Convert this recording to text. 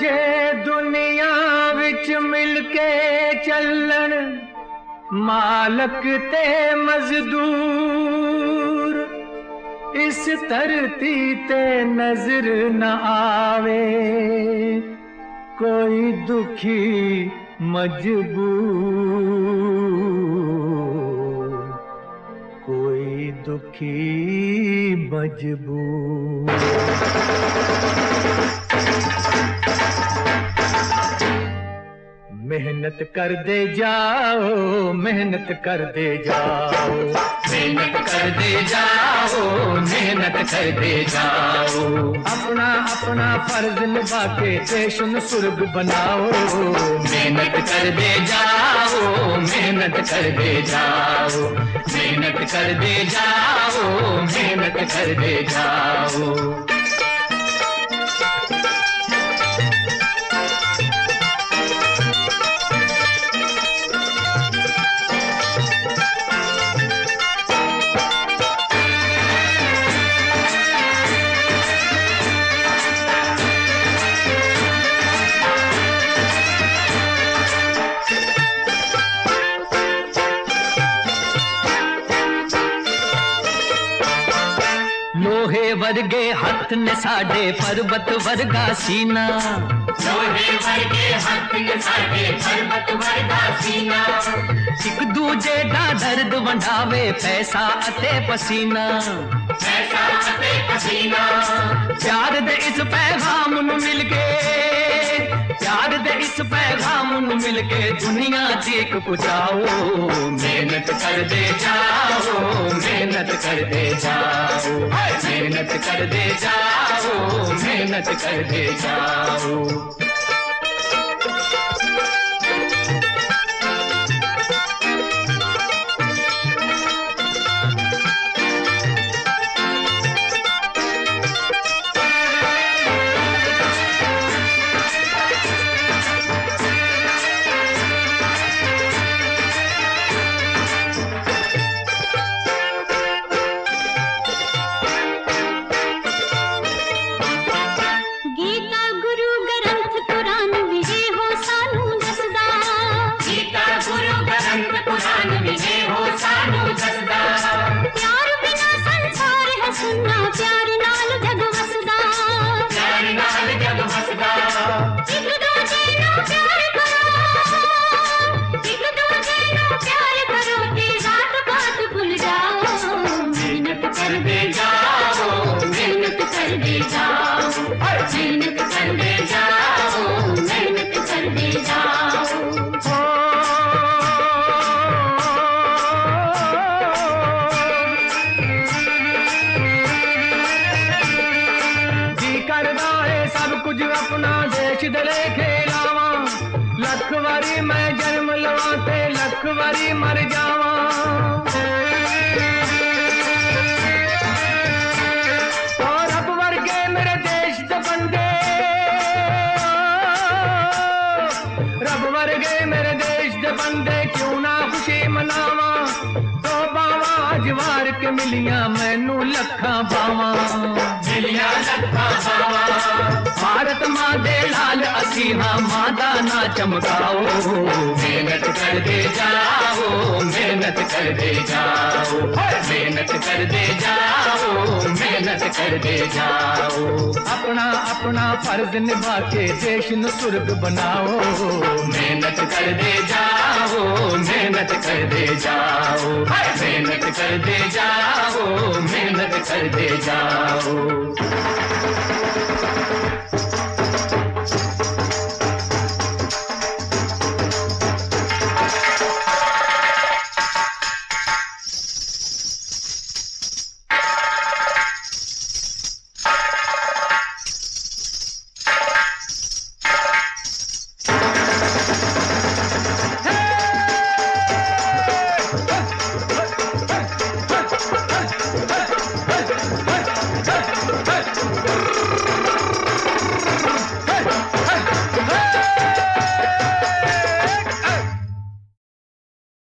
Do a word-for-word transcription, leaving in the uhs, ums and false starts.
जे दुनिया विच मिलके चलन मालक ते मजदूर, इस धरती ते नजर न आवे कोई दुखी मजबूर, कोई दुखी मजबूर। मेहनत कर दे जाओ, मेहनत कर दे जाओ, मेहनत कर दे जाओ, मेहनत कर दे जाओ। अपना अपना फर्ज निभा के देश न स्वर्ग बनाओ। मेहनत कर दे जाओ, मेहनत कर दे जाओ, मेहनत कर दे जाओ, मेहनत कर दे जाओ। लोहे वर्गे हथ ने साडे पर्वत वर्गा सीना, लोहे वर्गे हथ ने साडे पर्वत वर्गा सीना। एक दूजे दा दर्द वंडावे पैसा अते पसीना, पैसा अते पसीना। प्यार दे इस पैगाम नू मिलके, प्यार दे इस पैगाम नू मिलके दुनिया तक पहुंचाओ। मेहनत कर दे जाओ, मेहनत कर दे जाओ, मेहनत कर दे जाओ, मेहनत कर दे जाओ। प्यार बिना संसार है सुन्ना, प्यार नाल जग वसदा, प्यार नाल जग वसदा। एक दूजे नू प्यार करो, एक दूजे नू प्यार करो ते जात पात भूल जाओ। मेहनत कर दे जाओ, मेहनत कर दे जाओ, मेहनत कर दे जाओ, मेहनत कर दे जाओ। अपना देश दले खेलावा, लख वारी मैं जन्म लवा ते लख वारी मर जावा। और रब वर्गे मेरे देश दे बंदे, रब वर्गे मेरे देश दे बंदे क्यों ना खुशी मनावा। तो बावा जवार के मिलियां मैनू लखा बावा, मिलियां लखा बावा। भारत मां दे लाल असी हाँ मां दा ना चमकाओ। मेहनत कर दे जाओ, मेहनत कर दे जाओ, मेहनत कर दे जाओ, मेहनत कर दे जाओ। अपना अपना फर्ज निभा के देश न स्वर्ग बनाओ। मेहनत कर दे जाओ, मेहनत कर दे जाओ, मेहनत कर दे जाओ, मेहनत कर दे जाओ।